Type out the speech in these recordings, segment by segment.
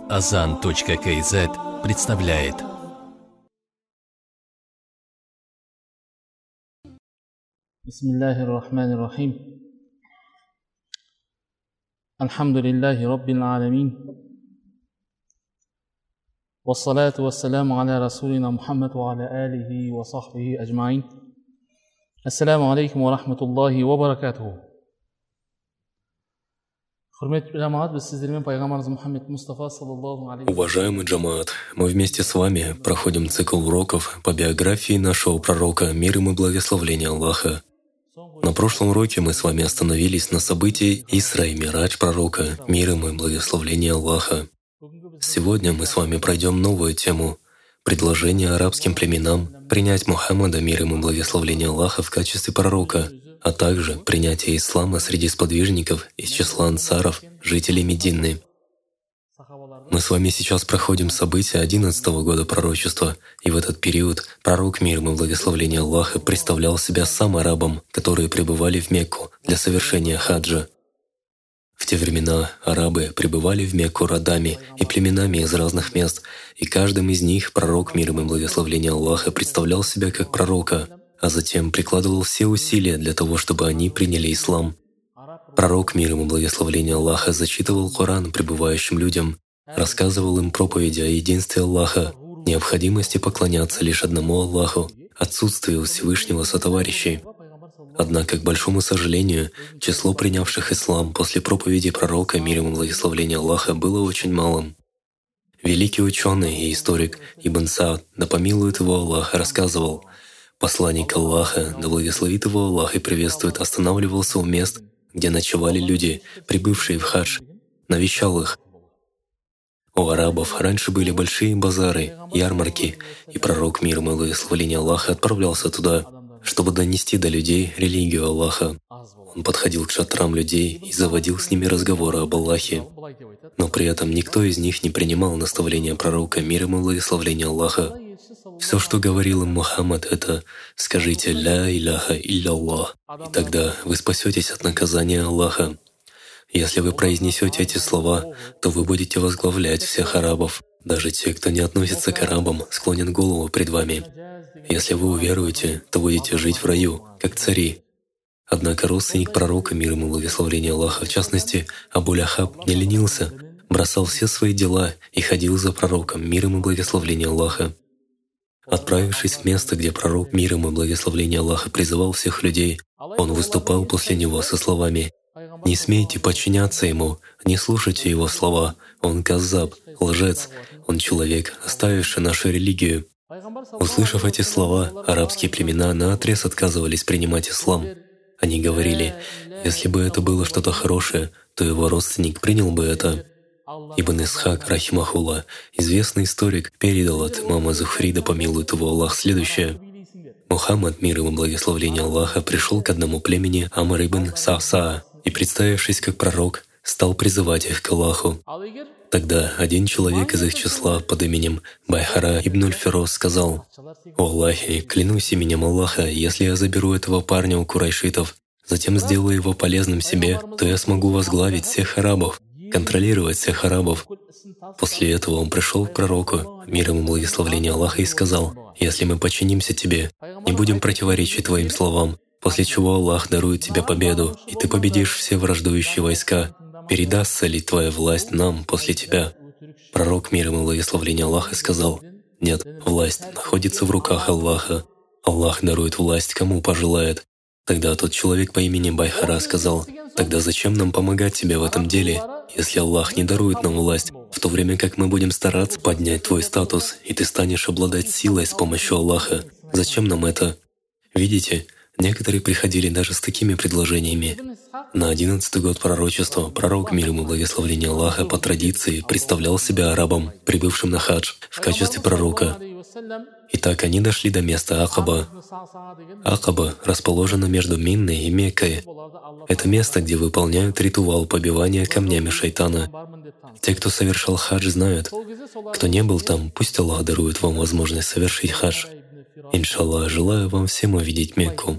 Azan.kz представляет. Бисмиллахи рахмани рахим. Алхамдулиллахи раббил аламин. Вассалату вассаламу аля расулина Мухаммад ва аля алихи ва сахбихи аджмаин. Ассаламу алейкум ва рахматуллахи ва баракатуху. Уважаемый джамаат, мы вместе с вами проходим цикл уроков по биографии нашего пророка, мир ему и благословение Аллаха. На прошлом уроке мы с вами остановились на событии Исра и Мирадж пророка, мир ему и благословение Аллаха. Сегодня мы с вами пройдем новую тему — предложение арабским племенам принять Мухаммада, мир ему и благословение Аллаха, в качестве пророка, а также принятие ислама среди сподвижников из числа ансаров, жителей Медины. Мы с вами сейчас проходим события 11-го года пророчества, и в этот период пророк, мир ему и благословение Аллаха, представлял себя сам арабам, которые прибывали в Мекку для совершения хаджа. В те времена арабы прибывали в Мекку родами и племенами из разных мест, и каждым из них пророк, мир ему и благословение Аллаха, представлял себя как пророка, а затем прикладывал все усилия для того, чтобы они приняли ислам. Пророк, мир ему и благословение Аллаха, зачитывал Коран прибывающим людям, рассказывал им проповеди о единстве Аллаха, необходимости поклоняться лишь одному Аллаху, отсутствии у Всевышнего сотоварищей. Однако, к большому сожалению, число принявших ислам после проповеди пророка, мир ему и благословение Аллаха, было очень малым. Великий ученый и историк Ибн Саад, да помилует его Аллах, рассказывал: посланник Аллаха, да благословит его Аллах и приветствует, останавливался у мест, где ночевали люди, прибывшие в хадж, навещал их. У арабов раньше были большие базары, ярмарки, и пророк, мир ему и благословение Аллаха, отправлялся туда, чтобы донести до людей религию Аллаха. Он подходил к шатрам людей и заводил с ними разговоры об Аллахе. Но при этом никто из них не принимал наставления пророка, мир ему и благословение Аллаха. Все, что говорил им Мухаммад, это «скажите «Ля иляха илля-Аллах», и тогда вы спасетесь от наказания Аллаха. Если вы произнесете эти слова, то вы будете возглавлять всех арабов. Даже те, кто не относится к арабам, склонят голову пред вами. Если вы уверуете, то будете жить в раю, как цари. Однако родственник пророка, мир ему и благословение Аллаха, в частности, Абу-Лахаб, не ленился, бросал все свои дела и ходил за пророком, мир ему и благословение Аллаха. Отправившись в место, где пророк, мир ему и благословение Аллаха, призывал всех людей, он выступал после него со словами: «Не смейте подчиняться ему, не слушайте его слова, он каззаб, лжец, он человек, оставивший нашу религию». Услышав эти слова, арабские племена наотрез отказывались принимать ислам. Они говорили: если бы это было что-то хорошее, то его родственник принял бы это. Ибн Исхак, рахимахулла, известный историк, передал от имама Зухри, да помилует его Аллах, следующее: Мухаммад, мир ему и благословение Аллаха, пришел к одному племени Амр ибн Са'саа и, представившись как пророк, стал призывать их к Аллаху. Тогда один человек из их числа под именем Байхара ибн Аль-Фироз сказал: «О Аллахе, клянусь именем Аллаха, если я заберу этого парня у курайшитов, затем сделаю его полезным себе, то я смогу возглавить всех арабов, контролировать всех арабов». После этого он пришел к пророку, мир ему и благословение Аллаха, и сказал: «Если мы подчинимся тебе, не будем противоречить твоим словам, после чего Аллах дарует тебе победу, и ты победишь все враждующие войска, передастся ли твоя власть нам после тебя?» Пророк, мир ему и благословение Аллаха, сказал: «Нет, власть находится в руках Аллаха. Аллах дарует власть, кому пожелает». Тогда тот человек по имени Байхара сказал: «Тогда зачем нам помогать тебе в этом деле, если Аллах не дарует нам власть, в то время как мы будем стараться поднять твой статус, и ты станешь обладать силой с помощью Аллаха? Зачем нам это?» Видите, некоторые приходили даже с такими предложениями. На 11-й год пророчества пророк, мир ему и благословение Аллаха, по традиции представлял себя арабам, прибывшим на хадж, в качестве пророка. Итак, они дошли до места Акаба. Акаба расположена между Минной и Меккой. Это место, где выполняют ритуал побивания камнями шайтана. Те, кто совершал хадж, знают. Кто не был там, пусть Аллах дарует вам возможность совершить хадж. Иншаллах, желаю вам всем увидеть Мекку.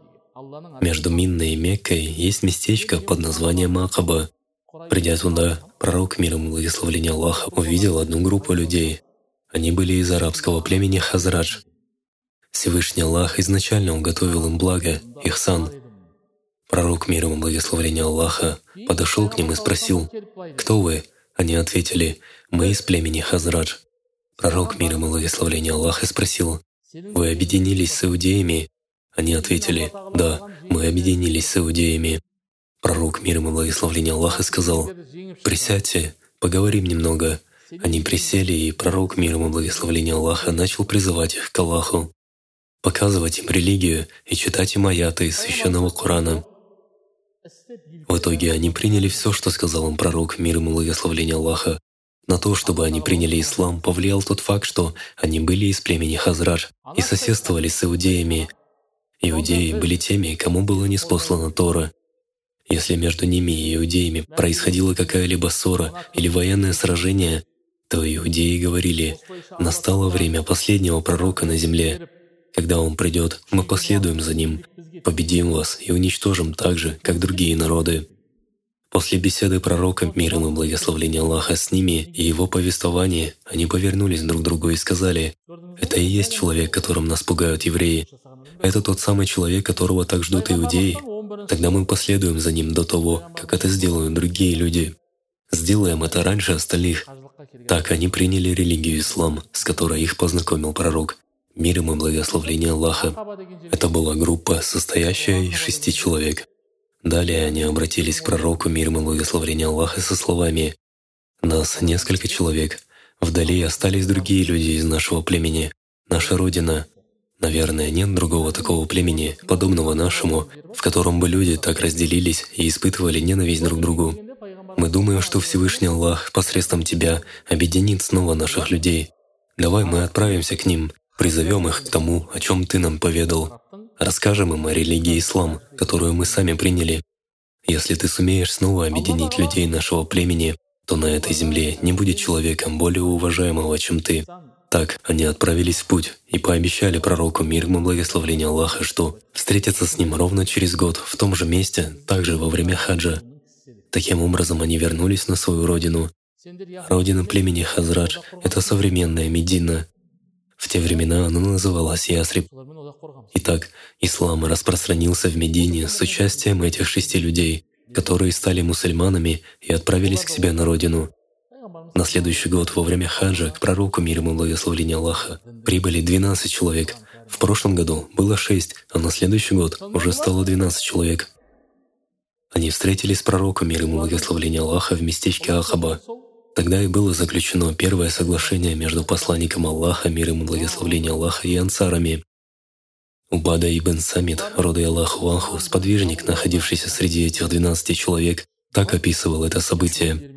Между Минной и Меккой есть местечко под названием Акаба. Придя туда, пророк, мир ему и благословение Аллаха, увидел одну группу людей. Они были из арабского племени Хазрадж. Всевышний Аллах изначально уготовил им благо, ихсан. Пророк, мир ему и благословение Аллаха, подошел к ним и спросил: «Кто вы?» Они ответили: «Мы из племени Хазрадж». Пророк, мир ему и благословение Аллаха, спросил: «Вы объединились с иудеями?» Они ответили: «Да, мы объединились с иудеями». Пророк, мир ему и благословение Аллаха, сказал: «Присядьте, поговорим немного». Они присели, и пророк, мир ему и благословение Аллаха, начал призывать их к Аллаху, показывать им религию и читать им аяты из священного Корана. В итоге они приняли все, что сказал им пророк, мир ему и благословение Аллаха. На то, чтобы они приняли ислам, повлиял тот факт, что они были из племени Хазрадж и соседствовали с иудеями. Иудеи были теми, кому было ниспослана Тора. Если между ними и иудеями происходила какая-либо ссора или военное сражение, то иудеи говорили: «Настало время последнего пророка на земле. Когда он придет, мы последуем за ним, победим вас и уничтожим так же, как другие народы». После беседы пророка, мир ему и благословение Аллаха, с ними и его повествования, они повернулись друг к другу и сказали: «Это и есть человек, которым нас пугают евреи. Это тот самый человек, которого так ждут иудеи. Тогда мы последуем за ним до того, как это сделают другие люди. Сделаем это раньше остальных». Так они приняли религию ислам, с которой их познакомил пророк, мир ему и благословение Аллаха. Это была группа, состоящая из 6 человек. Далее они обратились к пророку, мир ему и благословение Аллаха, со словами: «Нас несколько человек. Вдали остались другие люди из нашего племени. Наша Родина. Наверное, нет другого такого племени, подобного нашему, в котором бы люди так разделились и испытывали ненависть друг к другу. Мы думаем, что Всевышний Аллах посредством тебя объединит снова наших людей. Давай мы отправимся к ним, призовем их к тому, о чем ты нам поведал. Расскажем им о религии ислам, которую мы сами приняли. Если ты сумеешь снова объединить людей нашего племени, то на этой земле не будет человека более уважаемого, чем ты». Так они отправились в путь и пообещали пророку, мир ему и благословение Аллаха, что встретятся с ним ровно через год в том же месте, также во время хаджа. Таким образом, они вернулись на свою родину. Родина племени Хазрадж — это современная Медина. В те времена она называлась Ясриб. Итак, ислам распространился в Медине с участием этих 6 людей, которые стали мусульманами и отправились к себе на родину. На следующий год во время хаджа к пророку, мир ему и благословение Аллаха, прибыли 12 человек. В прошлом году было 6, а на следующий год уже стало 12 человек. Они встретились с пророком, мир ему и благословение Аллаха, в местечке Ахаба. Тогда и было заключено первое соглашение между посланником Аллаха, мир ему и благословение Аллаха, и ансарами. Убада ибн Самит, рода Аллаху анху, сподвижник, находившийся среди этих 12 человек, так описывал это событие.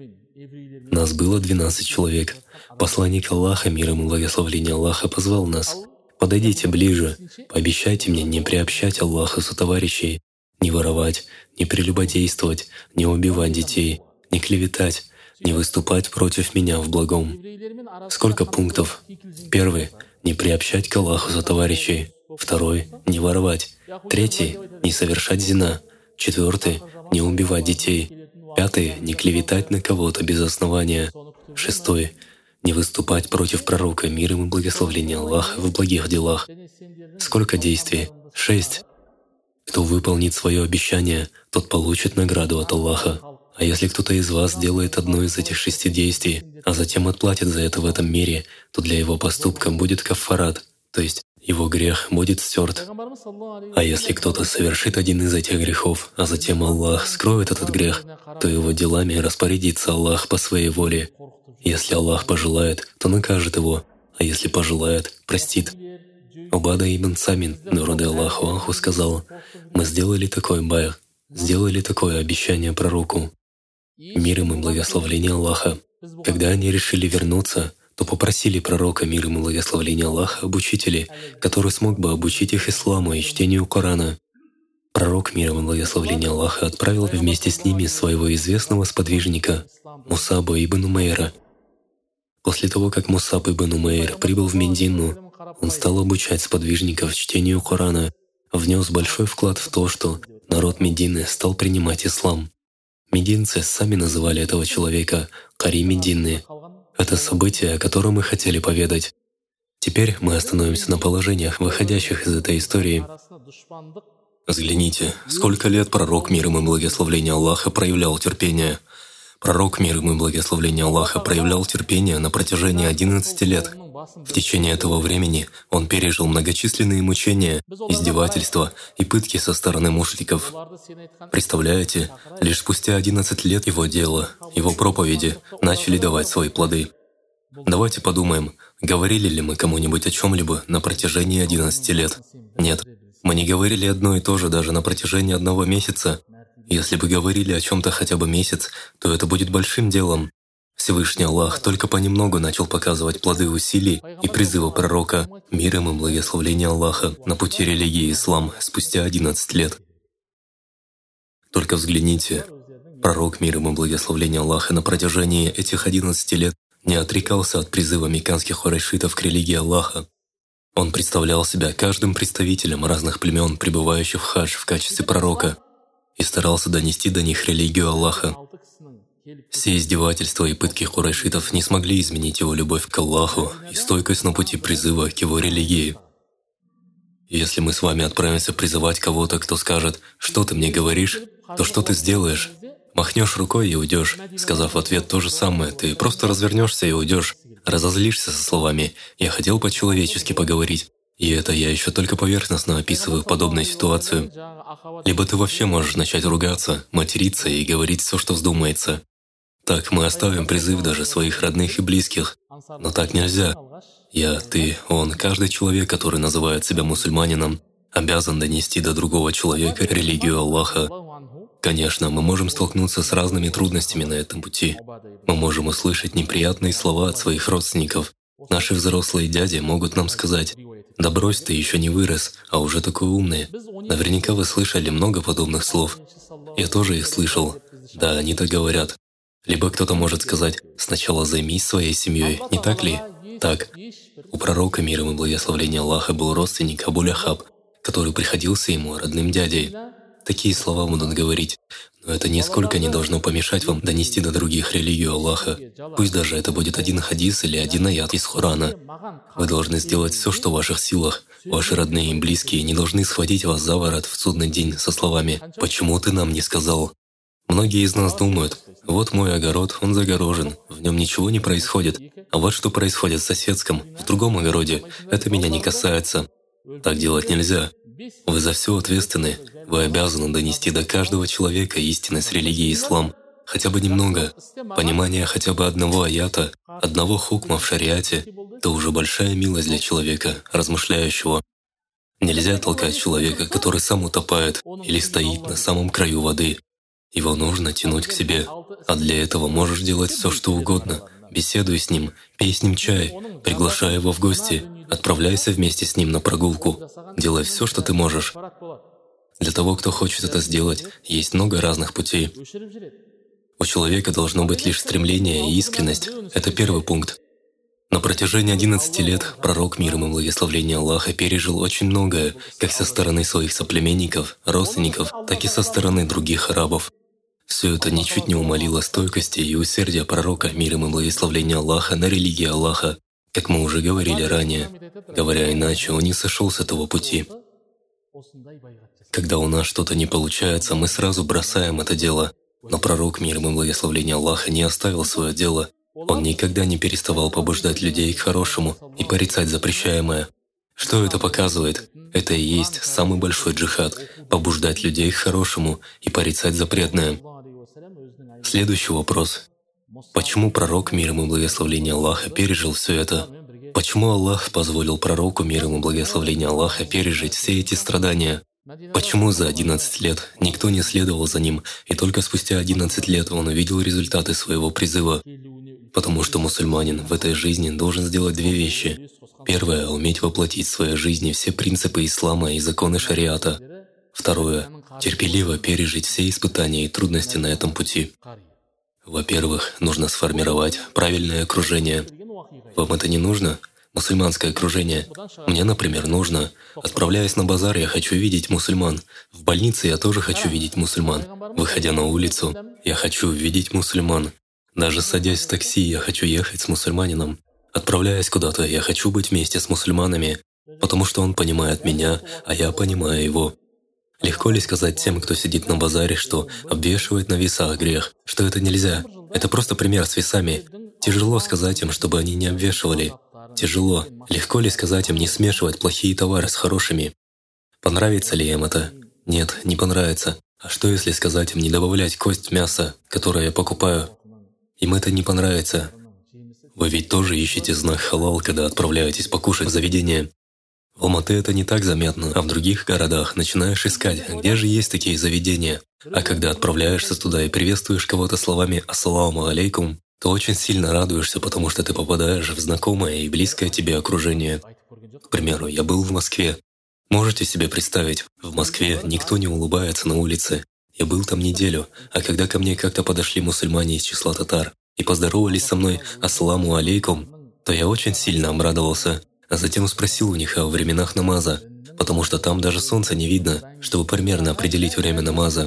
«Нас было 12 человек. Посланник Аллаха, мир ему и благословение Аллаха, позвал нас: подойдите ближе, пообещайте мне не приобщать Аллаха сотоварищей, не воровать, не прелюбодействовать, не убивать детей, не клеветать, не выступать против меня в благом». Сколько пунктов? Первый — не приобщать к Аллаху сотоварищей. Второй — не воровать. Третий — не совершать зина. Четвертый — не убивать детей. Пятый — не клеветать на кого-то без основания. Шестой — не выступать против пророка, мир ему и благословение Аллаха, в благих делах. Сколько действий? 6. Кто выполнит свое обещание, тот получит награду от Аллаха. А если кто-то из вас делает одно из этих 6 действий, а затем отплатит за это в этом мире, то для его поступка будет каффарат, то есть его грех будет стерт. А если кто-то совершит один из этих грехов, а затем Аллах скроет этот грех, то его делами распорядится Аллах по своей воле. Если Аллах пожелает, то накажет его, а если пожелает, простит. Убада ибн Самин, рода Аллаху анху, сказал: «Мы сделали такой бай'х, сделали такое обещание пророку, мир ему и благословение Аллаха. Когда они решили вернуться, то попросили пророка, мир ему и благословение Аллаха, об учителе, который смог бы обучить их исламу и чтению Корана. Пророк, мир ему и благословение Аллаха, отправил вместе с ними своего известного сподвижника Мусаба ибн Умейра. После того, как Мусаб ибн Умейр прибыл в Медину, он стал обучать сподвижников чтению Корана, внес большой вклад в то, что народ Медины стал принимать ислам. Мединцы сами называли этого человека Кари Мединны. Это событие, о котором мы хотели поведать. Теперь мы остановимся на положениях, выходящих из этой истории. Взгляните, сколько лет пророк, мир ему и благословение Аллаха, проявлял терпение. Пророк, мир ему и благословение Аллаха, проявлял терпение на протяжении 11 лет. В течение этого времени он пережил многочисленные мучения, издевательства и пытки со стороны мушриков. Представляете, лишь спустя 11 лет его дела, его проповеди начали давать свои плоды. Давайте подумаем, говорили ли мы кому-нибудь о чем-либо на протяжении 11 лет? Нет. Мы не говорили одно и то же даже на протяжении 1 месяца. Если бы говорили о чем-то хотя бы месяц, то это будет большим делом. Всевышний Аллах только понемногу начал показывать плоды усилий и призыва пророка, мир им и благословения Аллаха, на пути религии ислам спустя 11 лет. Только взгляните, пророк, мир им и благословения Аллаха, на протяжении этих 11 лет не отрекался от призыва мекканских курайшитов к религии Аллаха. Он представлял себя каждым представителем разных племен, пребывающих в хадж в качестве пророка, и старался донести до них религию Аллаха. Все издевательства и пытки курайшитов не смогли изменить его любовь к Аллаху и стойкость на пути призыва к его религии. Если мы с вами отправимся призывать кого-то, кто скажет «Что ты мне говоришь?», то что ты сделаешь? Махнешь рукой и уйдешь, сказав в ответ то же самое, ты просто развернешься и уйдешь, разозлишься со словами «Я хотел по-человечески поговорить». И это я еще только поверхностно описываю подобную ситуацию. Либо ты вообще можешь начать ругаться, материться и говорить все, что вздумается. Так мы оставим призыв даже своих родных и близких. Но так нельзя. Я, ты, он, каждый человек, который называет себя мусульманином, обязан донести до другого человека религию Аллаха. Конечно, мы можем столкнуться с разными трудностями на этом пути. Мы можем услышать неприятные слова от своих родственников. Наши взрослые дяди могут нам сказать: «Да брось, ты еще не вырос, а уже такой умный». Наверняка вы слышали много подобных слов. Я тоже их слышал. Да, они так говорят. Либо кто-то может сказать: «Сначала займись своей семьей», не так ли? Так. У пророка, мир ему и благословение Аллаха, был родственник Абу Ляхаб, который приходился ему родным дядей. Такие слова будут говорить, но это нисколько не должно помешать вам донести до других религию Аллаха. Пусть даже это будет один хадис или один аят из Корана. Вы должны сделать все, что в ваших силах. Ваши родные и близкие не должны схватить вас за ворот в судный день со словами «Почему ты нам не сказал?». Многие из нас думают: «Вот мой огород, он загорожен, в нем ничего не происходит. А вот что происходит в соседском, в другом огороде, это меня не касается». Так делать нельзя. Вы за все ответственны. Вы обязаны донести до каждого человека истинность религии ислам. Хотя бы немного. Понимание хотя бы одного аята, одного хукма в шариате — это уже большая милость для человека, размышляющего. Нельзя толкать человека, который сам утопает или стоит на самом краю воды. Его нужно тянуть к себе. А для этого можешь делать все, что угодно. Беседуй с ним, пей с ним чай, приглашай его в гости, отправляйся вместе с ним на прогулку. Делай все, что ты можешь. Для того, кто хочет это сделать, есть много разных путей. У человека должно быть лишь стремление и искренность. Это первый пункт. На протяжении 11 лет пророк, мир ему и благословение Аллаха, пережил очень многое, как со стороны своих соплеменников, родственников, так и со стороны других арабов. Все это ничуть не умалило стойкости и усердия пророка, мир ему и благословение Аллаха, на религии Аллаха, как мы уже говорили ранее. Говоря иначе, он не сошел с этого пути. Когда у нас что-то не получается, мы сразу бросаем это дело. Но пророк, мир ему и благословение Аллаха, не оставил свое дело. Он никогда не переставал побуждать людей к хорошему и порицать запрещаемое. Что это показывает? Это и есть самый большой джихад — побуждать людей к хорошему и порицать запретное. Следующий вопрос. Почему пророк, мир ему и благословение Аллаха, пережил все это? Почему Аллах позволил пророку, мир ему и благословение Аллаха, пережить все эти страдания? Почему за 11 лет никто не следовал за ним, и только спустя 11 лет он увидел результаты своего призыва? Потому что мусульманин в этой жизни должен сделать две вещи. Первое — уметь воплотить в своей жизни все принципы ислама и законы шариата. Второе — терпеливо пережить все испытания и трудности на этом пути. Во-первых, нужно сформировать правильное окружение. Вам это не нужно? мусульманское окружение. Мне, например, нужно. Отправляясь на базар, я хочу видеть мусульман. В больнице я тоже хочу видеть мусульман. Выходя на улицу, я хочу видеть мусульман. Даже садясь в такси, я хочу ехать с мусульманином. Отправляясь куда-то, я хочу быть вместе с мусульманами, потому что он понимает меня, а я понимаю его. Легко ли сказать тем, кто сидит на базаре, что обвешивает на весах грех, что это нельзя? Это просто пример с весами. Тяжело сказать им, чтобы они не обвешивали. Тяжело. Легко ли сказать им не смешивать плохие товары с хорошими? Понравится ли им это? Нет, не понравится. А что если сказать им не добавлять кость мяса, которое я покупаю? Им это не понравится. Вы ведь тоже ищете знак халал, когда отправляетесь покушать в заведение. В Алматы это не так заметно, а в других городах начинаешь искать, где же есть такие заведения. А когда отправляешься туда и приветствуешь кого-то словами «Ассаламу алейкум», то очень сильно радуешься, потому что ты попадаешь в знакомое и близкое тебе окружение. К примеру, я был в Москве. Можете себе представить, в Москве никто не улыбается на улице. Я был там неделю, а когда ко мне как-то подошли мусульмане из числа татар и поздоровались со мной «Ассаламу алейкум», то я очень сильно обрадовался, а затем спросил у них о временах намаза, потому что там даже солнца не видно, чтобы примерно определить время намаза.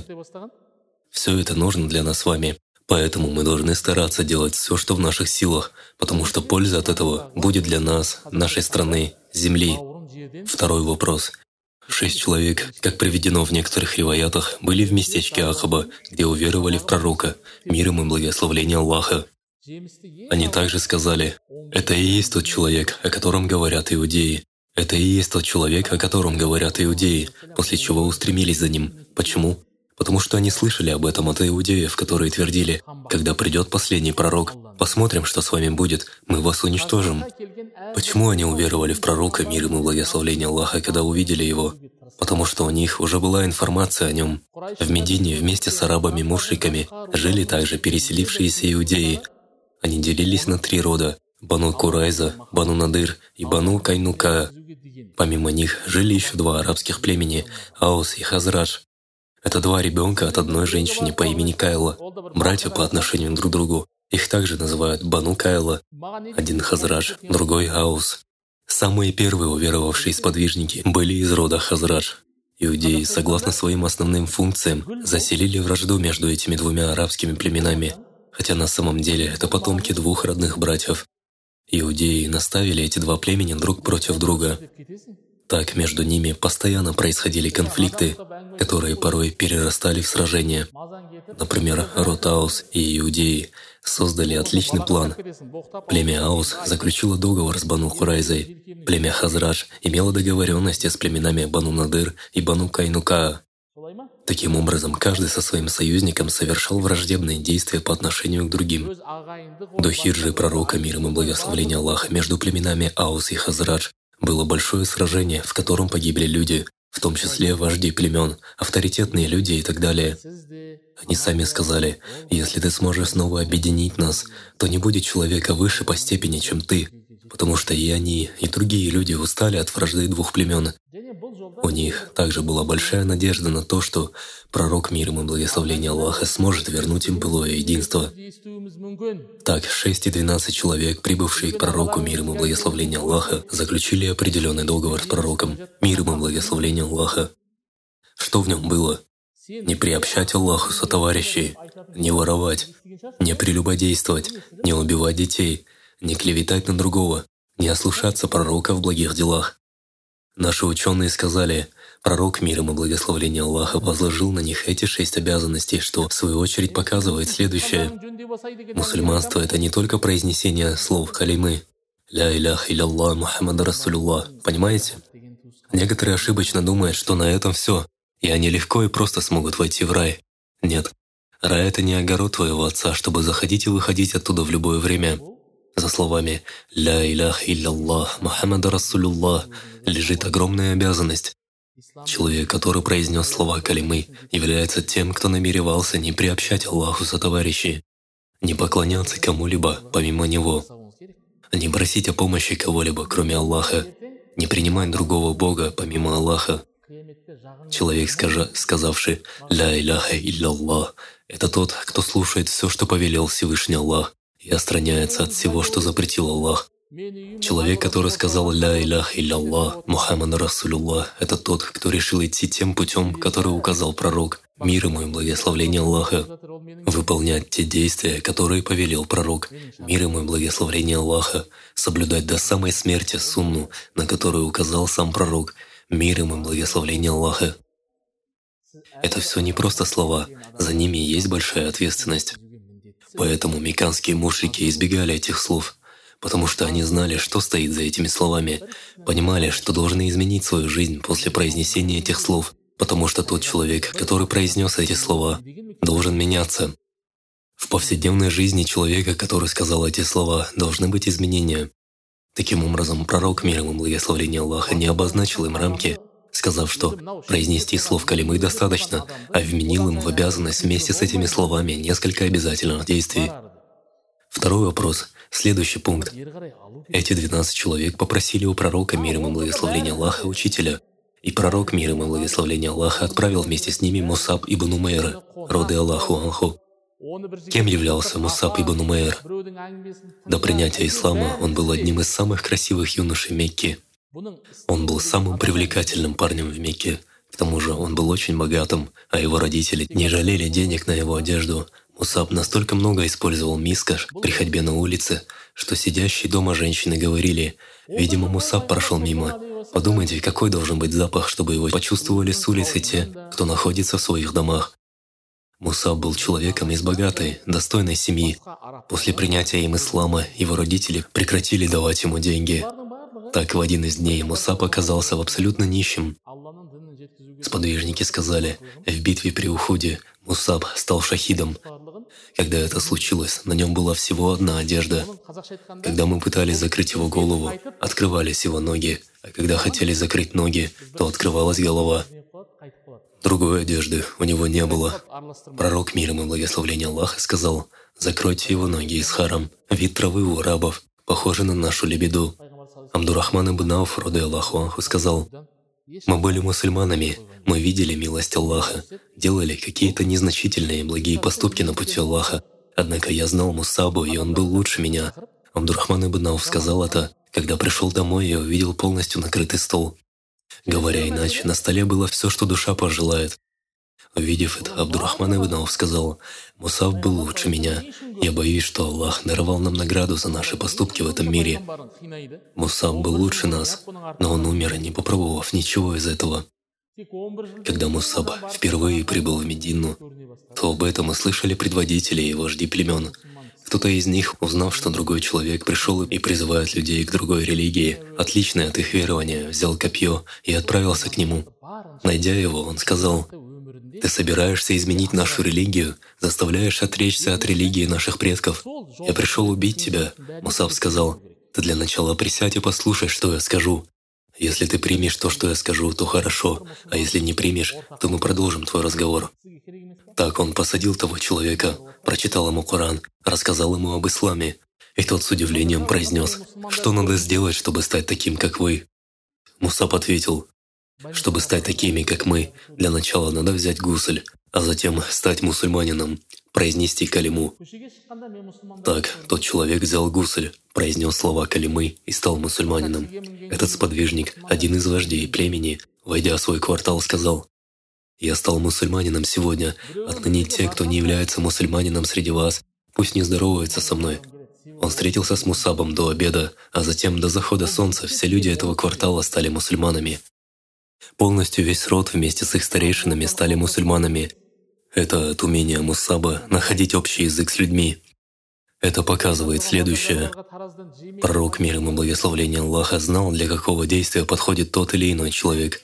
Все это нужно для нас с вами. Поэтому мы должны стараться делать все, что в наших силах, потому что польза от этого будет для нас, нашей страны, земли. Второй вопрос. 6 человек, как приведено в некоторых риваятах, были в местечке Ахаба, где уверовали в пророка, мир им и благословение Аллаха. Они также сказали: «Это и есть тот человек, о котором говорят иудеи. Это и есть тот человек, о котором говорят иудеи», после чего устремились за ним. Почему? Потому что они слышали об этом от иудеев, которые твердили: «Когда придет последний пророк, посмотрим, что с вами будет, мы вас уничтожим». Почему они уверовали в пророка, мир ему и благословение Аллаха, когда увидели его? Потому что у них уже была информация о нем. В Медине вместе с арабами-мушриками жили также переселившиеся иудеи. Они делились на 3 рода – Бану Курайза, Бану Надыр и Бану Кайнука. Помимо них жили еще 2 арабских племени – Аус и Хазрадж. Это 2 ребенка от одной женщины по имени Кайла, братья по отношению друг к другу. Их также называют Бану Кайла. Один Хазрадж, другой Аус. Самые первые уверовавшие сподвижники были из рода Хазрадж. Иудеи, согласно своим основным функциям, заселили вражду между этими 2 арабскими племенами, хотя на самом деле это потомки 2 родных братьев. Иудеи наставили эти 2 племени друг против друга. Так между ними постоянно происходили конфликты, которые порой перерастали в сражения. Например, род Аус и иудеи создали отличный план. Племя Аус заключило договор с Бану Курайзой. Племя Хазрадж имело договоренности с племенами Бану Надыр и Бану Кайнука. Таким образом, каждый со своим союзником совершал враждебные действия по отношению к другим. До хиджры пророка, мир им и благословение Аллаха, между племенами Аус и Хазрадж было большое сражение, в котором погибли люди, в том числе вожди племен, авторитетные люди и так далее. Они сами сказали: «Если ты сможешь снова объединить нас, то не будет человека выше по степени, чем ты, потому что и они, и другие люди устали от вражды 2 племен». У них также была большая надежда на то, что пророк, мир ему и благословение Аллаха, сможет вернуть им былое единство. Так, 6 и 12 человек, прибывшие к пророку, мир ему и благословение Аллаха, заключили определенный договор с пророком, мир ему и благословение Аллаха. Что в нем было? Не приобщать Аллаху сотоварищей, не воровать, не прелюбодействовать, не убивать детей, не клеветать на другого, не ослушаться пророка в благих делах. Наши ученые сказали, пророк, мир им и благословение Аллаха, возложил на них эти 6 обязанностей, что в свою очередь показывает следующее. Мусульманство — это не только произнесение слов калимы «Ля илях иляллах Мухаммад Расулуллах». Понимаете? Некоторые ошибочно думают, что на этом все, и они легко и просто смогут войти в рай. Нет. Рай — это не огород твоего отца, чтобы заходить и выходить оттуда в любое время. За словами «Ля илях иляллах Мухаммад Расулуллах» лежит огромная обязанность. Человек, который произнес слова калимы, является тем, кто намеревался не приобщать Аллаху сотоварищей, не поклоняться кому-либо помимо Него, не просить о помощи кого-либо, кроме Аллаха, не принимать другого Бога помимо Аллаха. Человек, сказавший «Ля иляха илlallah», это тот, кто слушает все, что повелел Всевышний Аллах, и отстраняется от всего, что запретил Аллах. Человек, который сказал «Ля илях илля-Аллах, Мухаммад Расулуллах», это тот, кто решил идти тем путем, который указал пророк, мир ему и благословление Аллаха, выполнять те действия, которые повелел пророк, мир ему и благословение Аллаха, соблюдать до самой смерти сунну, на которую указал сам пророк, мир ему и благословение Аллаха. Это все не просто слова, за ними есть большая ответственность. Поэтому мекканские мушрики избегали этих слов, потому что они знали, что стоит за этими словами, понимали, что должны изменить свою жизнь после произнесения этих слов, потому что тот человек, который произнес эти слова, должен меняться. В повседневной жизни человека, который сказал эти слова, должны быть изменения. Таким образом, пророк, мир ему и благословение Аллаха, не обозначил им рамки, сказав, что произнести слов калимы достаточно, а вменил им в обязанность вместе с этими словами несколько обязательных действий. Второй вопрос. Следующий пункт. Эти 12 человек попросили у пророка, мир ему и благословение Аллаха, учителя. И пророк, мир ему и благословение Аллаха, отправил вместе с ними Мусаб ибн Умейра, роды Аллаху анху. Кем являлся Мусаб ибн Умейр? До принятия ислама он был одним из самых красивых юношей Мекки. Он был самым привлекательным парнем в Мекке. К тому же он был очень богатым, а его родители не жалели денег на его одежду. Мусаб настолько много использовал мискаш при ходьбе на улице, что сидящие дома женщины говорили: «Видимо, Мусаб прошел мимо. Подумайте, какой должен быть запах, чтобы его почувствовали с улицы те, кто находится в своих домах». Мусаб был человеком из богатой, достойной семьи. После принятия им ислама его родители прекратили давать ему деньги. Так в один из дней Мусаб оказался в абсолютно нищем. Сподвижники сказали: в битве при Ухуде Мусаб стал шахидом. Когда это случилось, на нем была всего одна одежда. Когда мы пытались закрыть его голову, открывались его ноги, а когда хотели закрыть ноги, то открывалась голова. Другой одежды у него не было. Пророк, мир ему и благословение Аллаха, сказал: «Закройте его ноги исхаром, вид травы у арабов, похожий на нашу лебеду». Абдурахман ибн Ауф, роды Аллаху анху, сказал: «Мы были мусульманами, мы видели милость Аллаха, делали какие-то незначительные благие поступки на пути Аллаха. Однако я знал Мусабу, и он был лучше меня». Абдурахман ибн Ауф сказал это, когда пришел домой и увидел полностью накрытый стол. Говоря иначе, на столе было все, что душа пожелает. Увидев это, Абдурахман ибн Ауф сказал: «Мусаб был лучше меня. Я боюсь, что Аллах даровал нам награду за наши поступки в этом мире. Мусаб был лучше нас, но он умер, не попробовав ничего из этого». Когда Мусаб впервые прибыл в Медину, то об этом услышали предводители и вожди племен. Кто-то из них, узнав, что другой человек пришел и призывает людей к другой религии, отличной от их верования, взял копье и отправился к нему. Найдя его, он сказал: «Ты собираешься изменить нашу религию, заставляешь отречься от религии наших предков. Я пришел убить тебя». Мусаб сказал: «Ты для начала присядь и послушай, что я скажу. Если ты примешь то, что я скажу, то хорошо, а если не примешь, то мы продолжим твой разговор». Так он посадил того человека, прочитал ему Коран, рассказал ему об исламе, и тот с удивлением произнес: «Что надо сделать, чтобы стать таким, как вы?» Мусаб ответил: «Чтобы стать такими, как мы, для начала надо взять гусль, а затем стать мусульманином, произнести калиму». Так тот человек взял гусль, произнес слова калимы и стал мусульманином. Этот сподвижник, один из вождей племени, войдя в свой квартал, сказал: «Я стал мусульманином сегодня. Отныне те, кто не является мусульманином среди вас, пусть не здороваются со мной». Он встретился с Мусабом до обеда, а затем до захода солнца все люди этого квартала стали мусульманами. Полностью весь род вместе с их старейшинами стали мусульманами. Это от умения Мусаба находить общий язык с людьми. Это показывает следующее. Пророк, мир ему и благословение Аллаха, знал, для какого действия подходит тот или иной человек.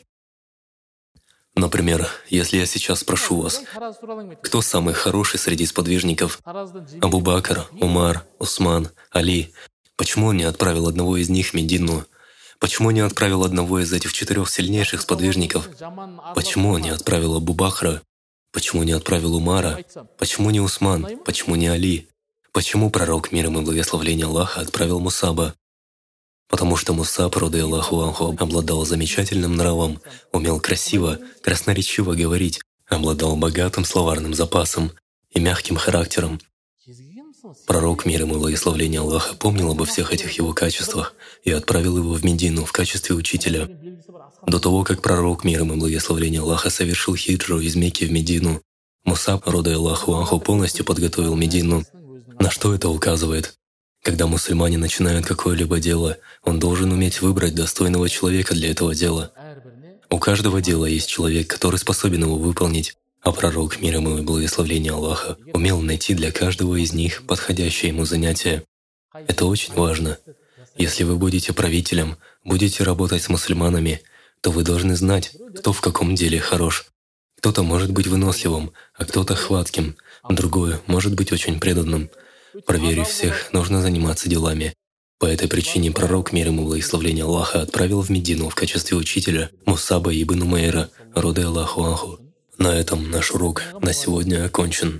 Например, если я сейчас спрошу вас, кто самый хороший среди сподвижников? Абу Бакр, Умар, Усман, Али. Почему он не отправил одного из них в Медину? Почему не отправил одного из этих 4 сильнейших сподвижников? Почему не отправил Абу Бакра? Почему не отправил Умара? Почему не Усман? Почему не Али? Почему пророк, мир ему и благословение Аллаха, отправил Мусаба? Потому что Мусаб, роды Аллаху анху, обладал замечательным нравом, умел красиво, красноречиво говорить, обладал богатым словарным запасом и мягким характером. Пророк, мир ему и благословение Аллаха, помнил обо всех этих его качествах и отправил его в Медину в качестве учителя. До того, как пророк, мир ему и благословение Аллаха, совершил хиджру из Мекки в Медину, Мусаб, рода Аллаху Анху, полностью подготовил Медину. На что это указывает? Когда мусульмане начинают какое-либо дело, он должен уметь выбрать достойного человека для этого дела. У каждого дела есть человек, который способен его выполнить, а пророк, мир ему и благословение Аллаха, умел найти для каждого из них подходящее ему занятие. Это очень важно. Если вы будете правителем, будете работать с мусульманами, то вы должны знать, кто в каком деле хорош. Кто-то может быть выносливым, а кто-то хватким, другой может быть очень преданным. Проверив всех, нужно заниматься делами. По этой причине пророк, мир ему и благословение Аллаха, отправил в Медину в качестве учителя Мусаба ибн Умейра, рода Аллаху Анху. На этом наш урок на сегодня окончен.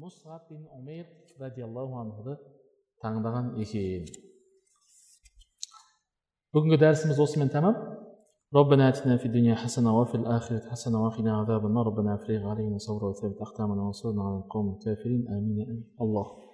Бүгінгі дәрісіміз осымен тәмам. ربنا آتنا في الدنيا حسنة وفي الآخرة حسنة وقنا عذاب النار ربنا افرغ علينا صبرا وثبت أقدامنا وانصرنا على القوم الكافرين آمين الله